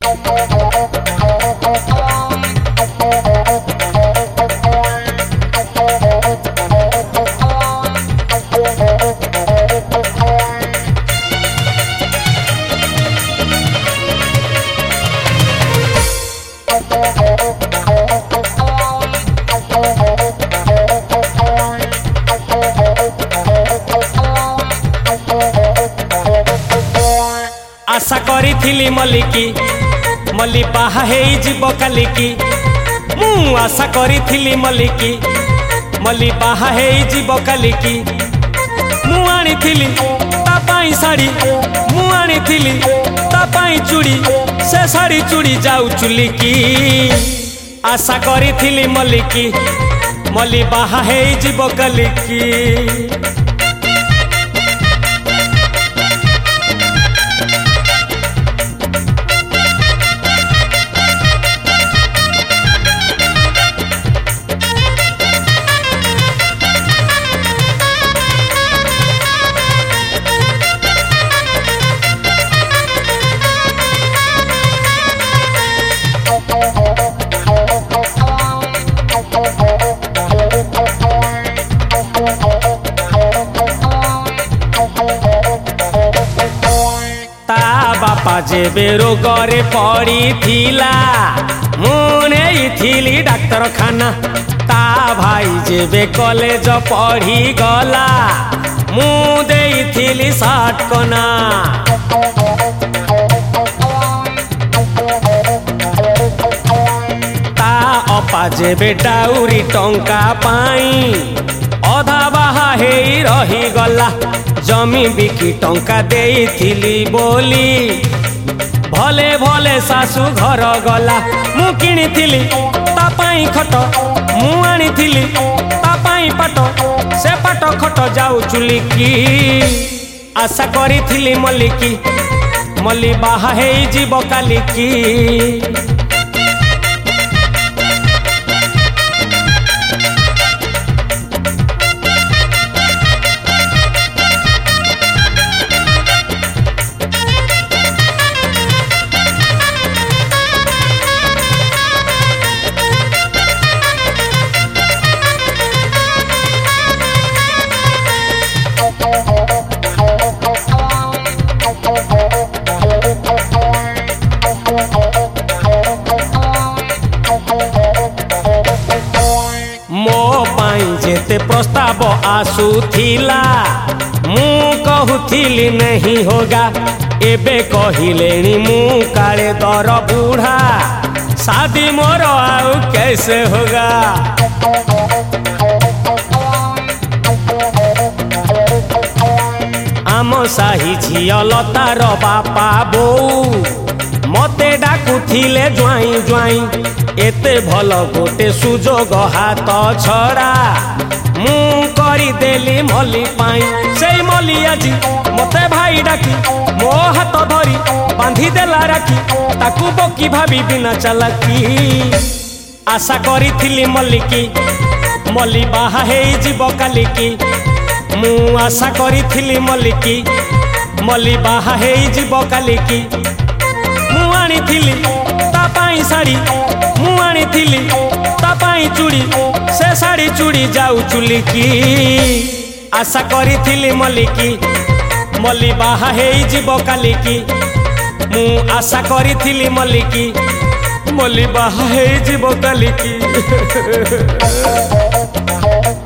आशा करी मल्लिकी मल्ली बाहा जीव कालिकी मु आशा करी मल्लिकी मल्ली बाहा जीव कालिकी मु आनी तापाई साड़ी मु आनी तापाई चूड़ी से साड़ी चूड़ी जाऊ चुलिकी आशा करी मल्लिकी मल्ली बाहा जीव कालिकी। बापा जेबे रोगरे पड़ी थिला मुने थिली डाक्तरखाना ता भाई जेबे कॉलेज पढ़ी गला मु देई थिली साटकना ता अपा जेबे डाउरी टंका पाई अधा बाहा हेई रही गला जमी बिकी टंका देइथिली बोली भले भले सासु घर गला मु किनिथिली तापाई खट मु आनिथिली तापाई पाट से पाट खट जाऊ चुलिकी आशा करिथिली मल्लिकी मल्ली बाहा हेई जीव कालिकी। जेते प्रस्ताव आसुथिला मु कहूथिली नहीं होगा एबे कहिलेनी मु काले दर बूढ़ा शादी मोर आउ कैसे होगा। आम साही झियो लतार बापा बोऊ मते डाकुथिले ज्वाई ज्वाई एते भल गोटे सुजोग हाथ छड़ा मु करी देली मल्ली पाई से मल्ली आजी मते भाई डाकी मो हाथ धरी बांधी देला राखी ताकू बकी भाभी बिना चालाकी आशा करी मल्लिकी मल्ली बाहा हेई जीव कालिकी मु आशा करी मल्लिकी मल्ली बाहा हेई जीव कालिकी मु आनी तापाई साड़ी मु आनी तापाई चूड़ी से साड़ी चूड़ी जाऊ चुलिकी आशा करी मल्लिकी मल्ली बाहा हेई जीव कालिकी मु आशा करी मल्लिकी मल्ली बाहा हेई जीव कालिकी।